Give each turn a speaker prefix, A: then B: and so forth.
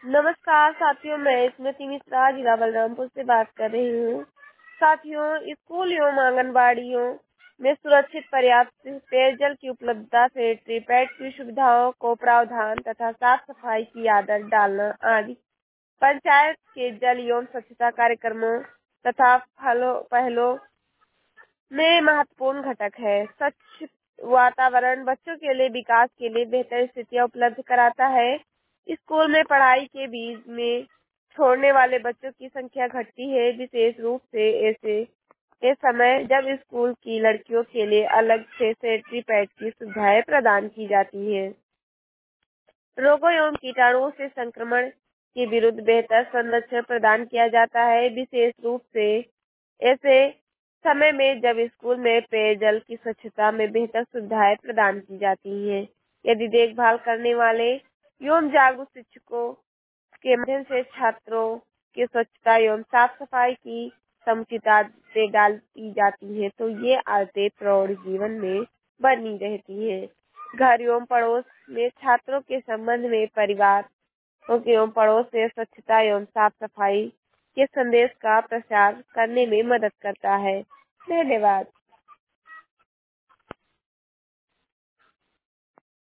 A: नमस्कार साथियों, मैं स्मृति मिश्रा जिला बलरामपुर से बात कर रही हूँ। साथियों, स्कूल एवं आंगनबाड़ियों में सुरक्षित पर्याप्त पेयजल की उपलब्धता, सैनिटरी पैड की सुविधाओं को प्रावधान तथा साफ सफाई की आदत डालना आदि पंचायत के जल एवं स्वच्छता कार्यक्रमों तथा पहलों में महत्वपूर्ण घटक है। स्वच्छ वातावरण बच्चों के लिए विकास के लिए बेहतर स्थितियां उपलब्ध कराता है। स्कूल में पढ़ाई के बीच में छोड़ने वाले बच्चों की संख्या घटती है, विशेष रूप से ऐसे इस समय जब स्कूल की लड़कियों के लिए अलग से सैनिटरी पैड की सुविधाएं प्रदान की जाती है। रोगों एवं कीटाणुओं से संक्रमण के विरुद्ध बेहतर संरक्षण प्रदान किया जाता है, विशेष रूप से ऐसे समय में जब स्कूल में पेयजल की स्वच्छता में बेहतर सुविधाएं प्रदान की जाती हैं। यदि देखभाल करने वाले एवं जागरूक शिक्षकों के माध्यम से छात्रों की स्वच्छता एवं साफ सफाई की समुचित आदतें डालती जाती है, तो ये आदतें प्रौढ़ जीवन में बनी रहती है। घर एवं पड़ोस में छात्रों के संबंध में परिवार एवं पड़ोस से स्वच्छता एवं साफ सफाई के संदेश का प्रचार करने में मदद करता है। धन्यवाद।